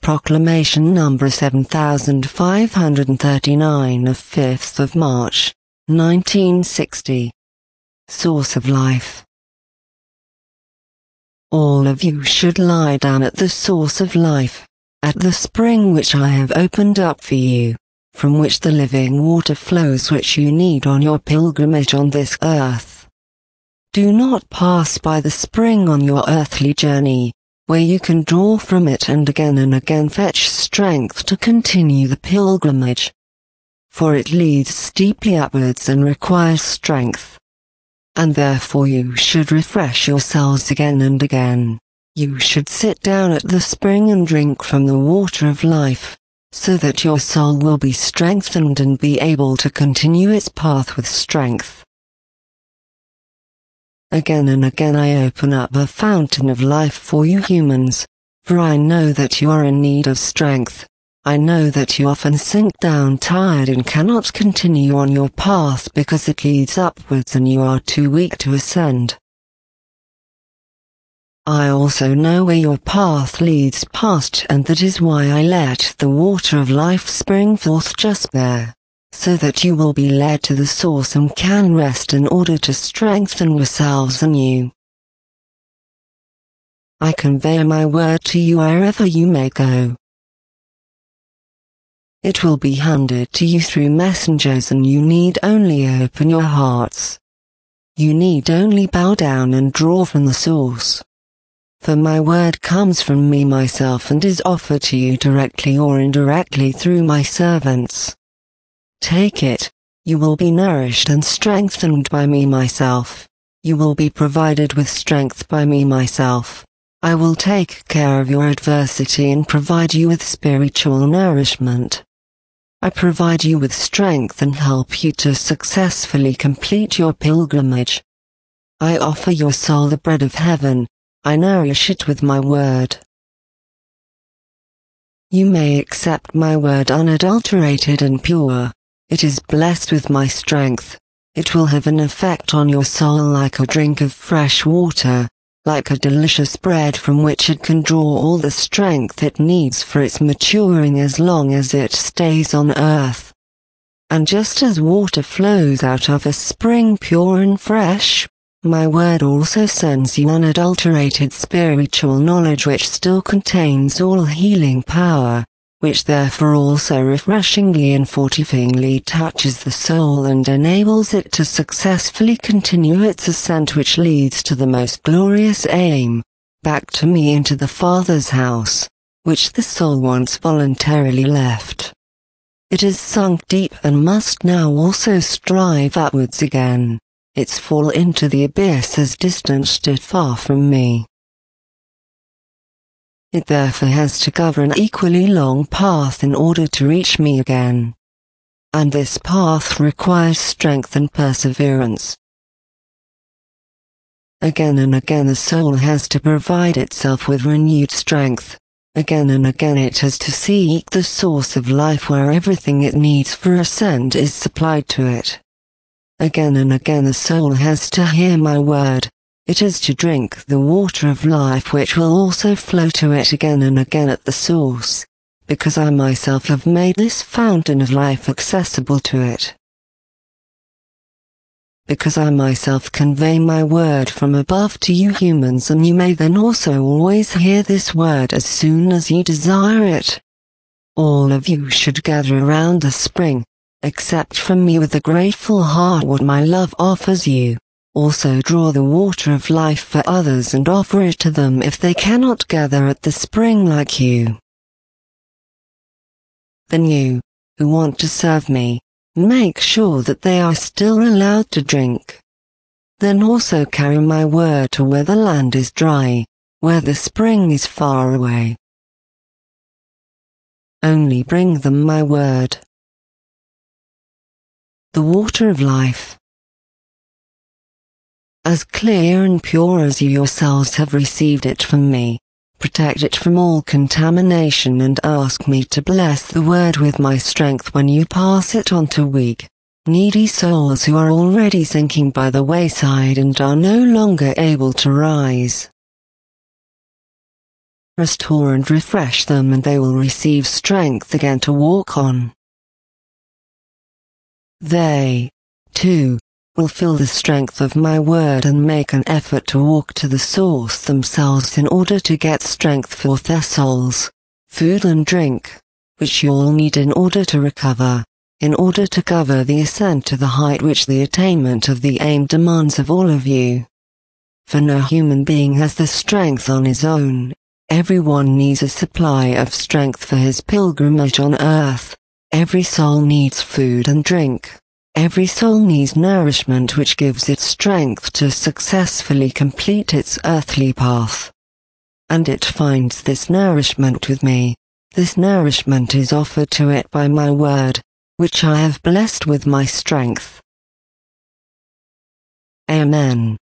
Proclamation number 7539 of 5th of March, 1960. Source of life. All of you should lie down at the source of life, at the spring which I have opened up for you, from which the living water flows which you need on your pilgrimage on this earth. Do not pass by the spring on your earthly journey, where you can draw from it and again fetch strength to continue the pilgrimage. For it leads steeply upwards and requires strength. And therefore you should refresh yourselves again and again. You should sit down at the spring and drink from the water of life, so that your soul will be strengthened and be able to continue its path with strength. Again and again I open up a fountain of life for you humans, for I know that you are in need of strength. I know that you often sink down tired and cannot continue on your path because it leads upwards and you are too weak to ascend. I also know where your path leads past, and that is why I let the water of life spring forth just there, so that you will be led to the source and can rest in order to strengthen yourselves anew. I convey my word to you wherever you may go. It will be handed to you through messengers, and you need only open your hearts. You need only bow down and draw from the source. For my word comes from me myself and is offered to you directly or indirectly through my servants. Take it, you will be nourished and strengthened by me myself. You will be provided with strength by me myself. I will take care of your adversity and provide you with spiritual nourishment. I provide you with strength and help you to successfully complete your pilgrimage. I offer your soul the bread of heaven. I nourish it with my word. You may accept my word unadulterated and pure. It is blessed with my strength. It will have an effect on your soul like a drink of fresh water, like a delicious bread from which it can draw all the strength it needs for its maturing as long as it stays on earth. And just as water flows out of a spring pure and fresh, my word also sends you unadulterated spiritual knowledge which still contains all healing power, which therefore also refreshingly and fortifyingly touches the soul and enables it to successfully continue its ascent, which leads to the most glorious aim, back to me into the Father's house, which the soul once voluntarily left. It is sunk deep and must now also strive upwards again. Its fall into the abyss has distanced it far from me. It therefore has to cover an equally long path in order to reach me again. And this path requires strength and perseverance. Again and again the soul has to provide itself with renewed strength. Again and again it has to seek the source of life where everything it needs for ascent is supplied to it. Again and again the soul has to hear my word. It is to drink the water of life which will also flow to it again and again at the source, because I myself have made this fountain of life accessible to it. Because I myself convey my word from above to you humans, and you may then also always hear this word as soon as you desire it. All of you should gather around the spring, accept from me with a grateful heart what my love offers you. Also draw the water of life for others and offer it to them if they cannot gather at the spring like you. Then you, who want to serve me, make sure that they are still allowed to drink. Then also carry my word to where the land is dry, where the spring is far away. Only bring them my word. The water of life. As clear and pure as you yourselves have received it from me, protect it from all contamination and ask me to bless the word with my strength when you pass it on to weak, needy souls who are already sinking by the wayside and are no longer able to rise. restore and refresh them, and they will receive strength again to walk on. They, too, will feel the strength of my word and make an effort to walk to the source themselves in order to get strength for their souls, food and drink, which you all need in order to recover, in order to cover the ascent to the height which the attainment of the aim demands of all of you. For no human being has the strength on his own. Everyone needs a supply of strength for his pilgrimage on earth. Every soul needs food and drink. Every soul needs nourishment which gives it strength to successfully complete its earthly path. And it finds this nourishment with me. This nourishment is offered to it by my word, which I have blessed with my strength. Amen.